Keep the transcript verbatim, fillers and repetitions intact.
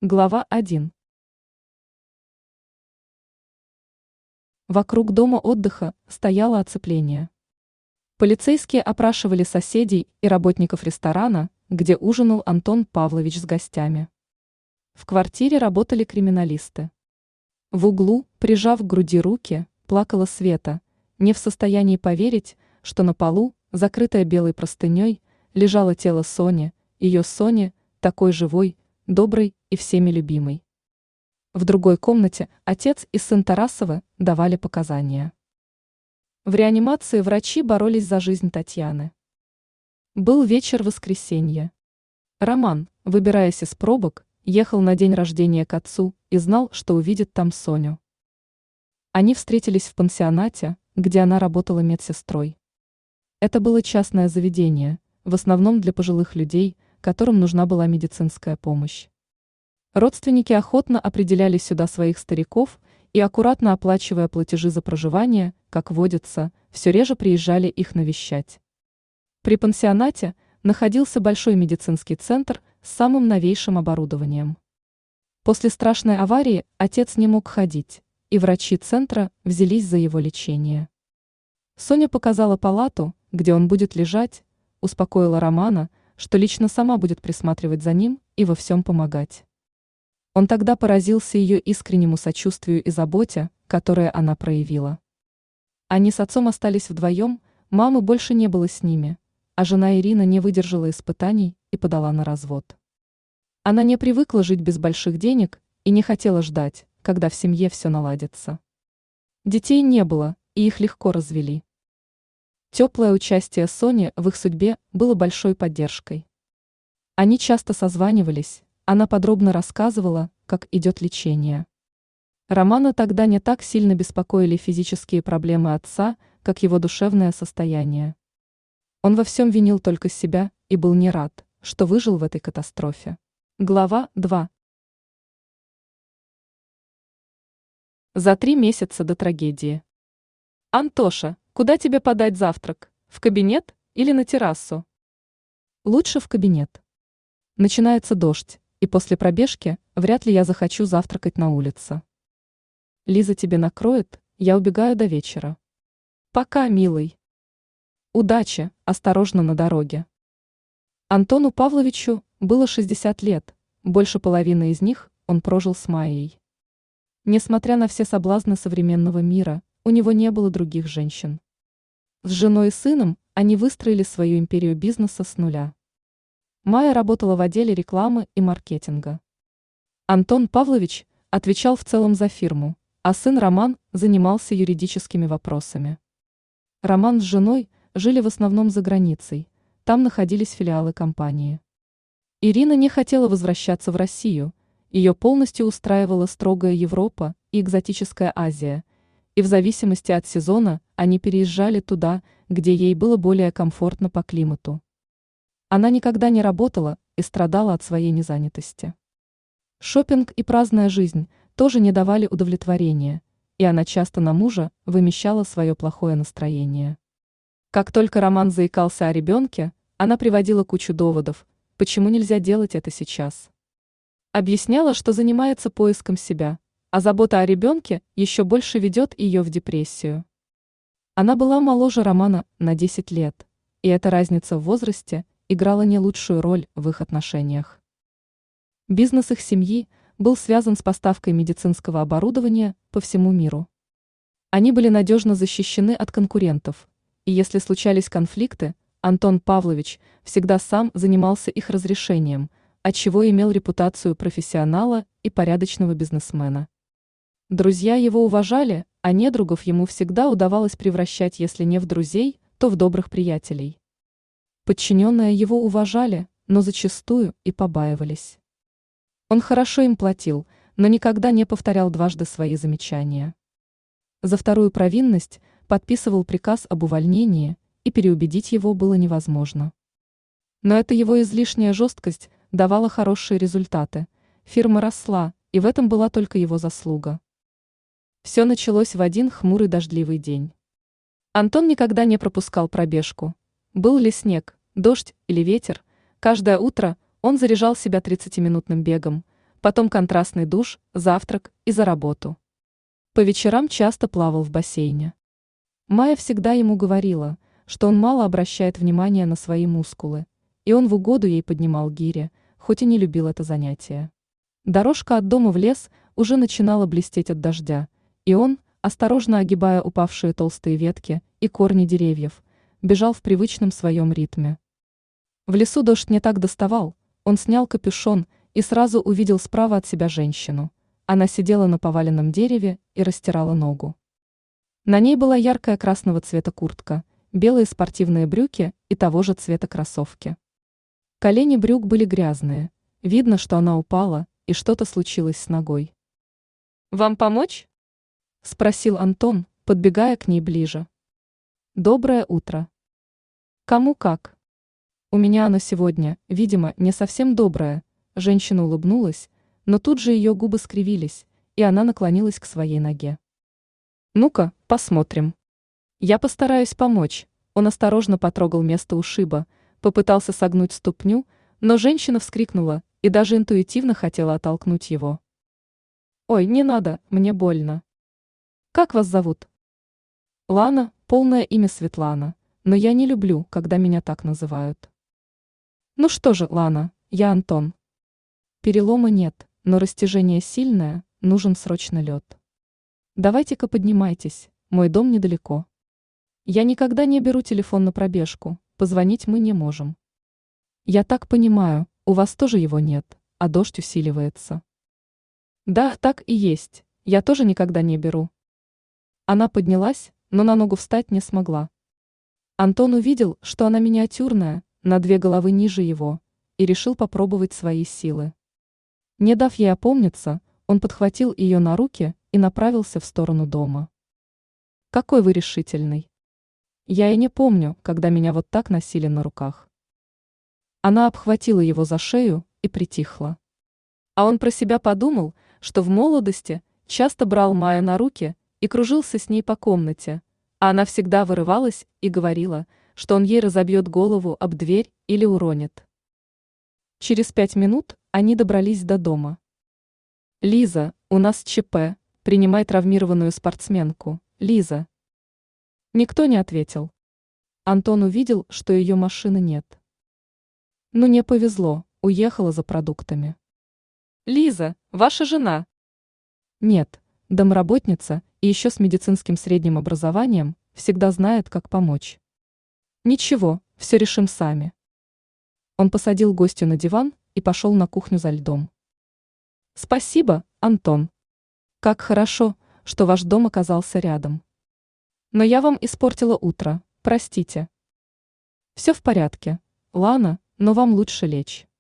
Глава один. Вокруг дома отдыха стояло оцепление. Полицейские опрашивали соседей и работников ресторана, где ужинал Антон Павлович с гостями. В квартире работали криминалисты. В углу, прижав к груди руки, плакала Света, не в состоянии поверить, что на полу, закрытая белой простыней, лежало тело Сони, ее Сони, такой живой, доброй и всеми любимой. В другой комнате отец и сын Тарасовы давали показания. В реанимации врачи боролись за жизнь Татьяны. Был вечер воскресенья. Роман, выбираясь из пробок, ехал на день рождения к отцу и знал, что увидит там Соню. Они встретились в пансионате, где она работала медсестрой. Это было частное заведение, в основном для пожилых людей, которым нужна была медицинская помощь. Родственники охотно определяли сюда своих стариков и, аккуратно оплачивая платежи за проживание, как водится, все реже приезжали их навещать. При пансионате находился большой медицинский центр с самым новейшим оборудованием. После страшной аварии отец не мог ходить, и врачи центра взялись за его лечение. Соня показала палату, где он будет лежать, успокоила Романа, что лично сама будет присматривать за ним и во всем помогать. Он тогда поразился ее искреннему сочувствию и заботе, которые она проявила. Они с отцом остались вдвоем, мамы больше не было с ними, а жена Ирина не выдержала испытаний и подала на развод. Она не привыкла жить без больших денег и не хотела ждать, когда в семье все наладится. Детей не было, и их легко развели. Теплое участие Сони в их судьбе было большой поддержкой. Они часто созванивались, она подробно рассказывала, как идет лечение. Романа тогда не так сильно беспокоили физические проблемы отца, как его душевное состояние. Он во всем винил только себя и был не рад, что выжил в этой катастрофе. Глава два. За три месяца до трагедии. «Антоша, куда тебе подать завтрак? В кабинет или на террасу?» «Лучше в кабинет. Начинается дождь, и после пробежки вряд ли я захочу завтракать на улице. Лиза тебе накроет, я убегаю до вечера. Пока, милый. Удачи, осторожно на дороге». Антону Павловичу было шестьдесят лет, больше половины из них он прожил с Майей. Несмотря на все соблазны современного мира, у него не было других женщин. С женой и сыном они выстроили свою империю бизнеса с нуля. Майя работала в отделе рекламы и маркетинга. Антон Павлович отвечал в целом за фирму, а сын Роман занимался юридическими вопросами. Роман с женой жили в основном за границей, там находились филиалы компании. Ирина не хотела возвращаться в Россию, ее полностью устраивала строгая Европа и экзотическая Азия, и в зависимости от сезона они переезжали туда, где ей было более комфортно по климату. Она никогда не работала и страдала от своей незанятости. Шопинг и праздная жизнь тоже не давали удовлетворения, и она часто на мужа вымещала свое плохое настроение. Как только Роман заикался о ребенке, она приводила кучу доводов, почему нельзя делать это сейчас. Объясняла, что занимается поиском себя, а забота о ребенке еще больше ведет ее в депрессию. Она была моложе Романа на десять лет, и эта разница в возрасте играла не лучшую роль в их отношениях. Бизнес их семьи был связан с поставкой медицинского оборудования по всему миру. Они были надежно защищены от конкурентов, и если случались конфликты, Антон Павлович всегда сам занимался их разрешением, отчего имел репутацию профессионала и порядочного бизнесмена. Друзья его уважали, а недругов ему всегда удавалось превращать, если не в друзей, то в добрых приятелей. Подчиненные его уважали, но зачастую и побаивались. Он хорошо им платил, но никогда не повторял дважды свои замечания. За вторую провинность подписывал приказ об увольнении, и переубедить его было невозможно. Но эта его излишняя жесткость давала хорошие результаты, фирма росла, и в этом была только его заслуга. Все началось в один хмурый дождливый день. Антон никогда не пропускал пробежку. Был ли снег, дождь или ветер, каждое утро он заряжал себя тридцатиминутным бегом, потом контрастный душ, завтрак и за работу. По вечерам часто плавал в бассейне. Майя всегда ему говорила, что он мало обращает внимания на свои мускулы, и он в угоду ей поднимал гири, хоть и не любил это занятие. Дорожка от дома в лес уже начинала блестеть от дождя, и он, осторожно огибая упавшие толстые ветки и корни деревьев, бежал в привычном своем ритме. В лесу дождь не так доставал, он снял капюшон и сразу увидел справа от себя женщину. Она сидела на поваленном дереве и растирала ногу. На ней была яркая красного цвета куртка, белые спортивные брюки и того же цвета кроссовки. Колени брюк были грязные, видно, что она упала, и что-то случилось с ногой. «Вам помочь?» – спросил Антон, подбегая к ней ближе. «Доброе утро». «Кому как?» «У меня оно сегодня, видимо, не совсем доброе», – женщина улыбнулась, но тут же ее губы скривились, и она наклонилась к своей ноге. «Ну-ка, посмотрим». «Я постараюсь помочь», – он осторожно потрогал место ушиба, попытался согнуть ступню, но женщина вскрикнула и даже интуитивно хотела оттолкнуть его. «Ой, не надо, мне больно». «Как вас зовут?» «Лана, полное имя Светлана, но я не люблю, когда меня так называют». «Ну что же, Лана, я Антон». «Перелома нет, но растяжение сильное, нужен срочно лед». «Давайте-ка поднимайтесь, мой дом недалеко». «Я никогда не беру телефон на пробежку, позвонить мы не можем». «Я так понимаю, у вас тоже его нет, а дождь усиливается». «Да, так и есть, я тоже никогда не беру». Она поднялась, но на ногу встать не смогла. Антон увидел, что она миниатюрная, на две головы ниже его, и решил попробовать свои силы. Не дав ей опомниться, он подхватил ее на руки и направился в сторону дома. «Какой вы решительный!» «Я и не помню, когда меня вот так носили на руках». Она обхватила его за шею и притихла. А он про себя подумал, что в молодости часто брал Майю на руки и кружился с ней по комнате, а она всегда вырывалась и говорила, что он ей разобьет голову об дверь или уронит. Через пять минут они добрались до дома. «Лиза, у нас ЧП, принимай травмированную спортсменку, Лиза». Никто не ответил. Антон увидел, что ее машины нет. Ну не повезло, уехала за продуктами. «Лиза, ваша жена?» «Нет, домработница и еще с медицинским средним образованием всегда знает, как помочь». «Ничего, все решим сами». Он посадил гостю на диван и пошел на кухню за льдом. «Спасибо, Антон. Как хорошо, что ваш дом оказался рядом. Но я вам испортила утро, простите». «Все в порядке, Лана, но вам лучше лечь».